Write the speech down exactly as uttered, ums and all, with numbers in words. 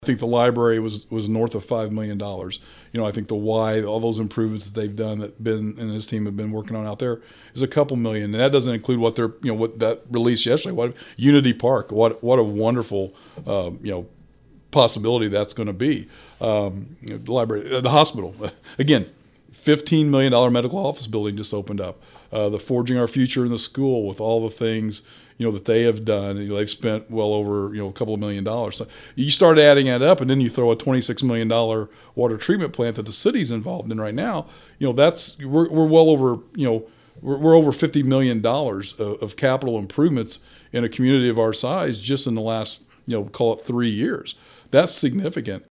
I think the library was, was north of five million dollars. You know, I think the Y, all those improvements that they've done that Ben and his team have been working on out there is a couple million. And that doesn't include what they're, you know, what that released yesterday. What Unity Park, what, what a wonderful, uh, you know, possibility that's going to be. Um, you know, the library, uh, the hospital, again, fifteen million dollars medical office building just opened up. Uh, the Forging Our Future in the school with all the things, you know, that they have done. You know, they've spent well over, you know, a couple of million dollars. So you start adding that up, and then you throw a twenty-six million dollars water treatment plant that the city's involved in right now. You know, that's, we're, we're well over, you know, we're, we're over fifty million dollars of, of capital improvements in a community of our size just in the last, you know, call it three years. That's significant.